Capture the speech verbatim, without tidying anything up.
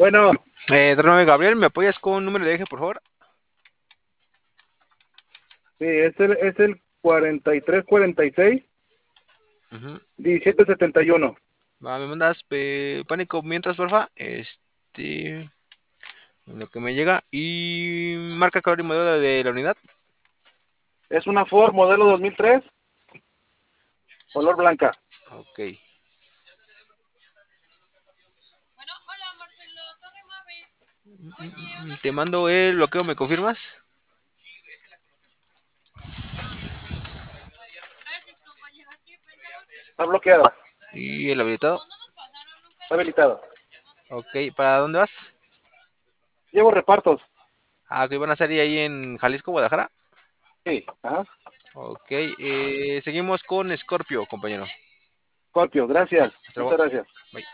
Bueno, Eh, de nuevo, Gabriel, ¿me apoyas con un número de eje, por favor? sí, es el, es el cuarenta y tres cuarenta y seis Ujú. diecisiete setenta y uno. Va, me mandas eh, pánico mientras, porfa. Este, en lo que me llega. Y marca, color y modelo de la unidad. Es una Ford modelo dos mil tres, color blanca. Ok. Mm, Te mando el bloqueo, ¿me confirmas? Está bloqueada, Y el habilitado. está habilitada. Ok, ¿para dónde vas? Llevo repartos. Ah, que van a salir ahí en Jalisco, Guadalajara. Sí, ajá. Ok, eh, seguimos con Scorpio, compañero. Scorpio, gracias. Hasta luego. Muchas gracias. Bye.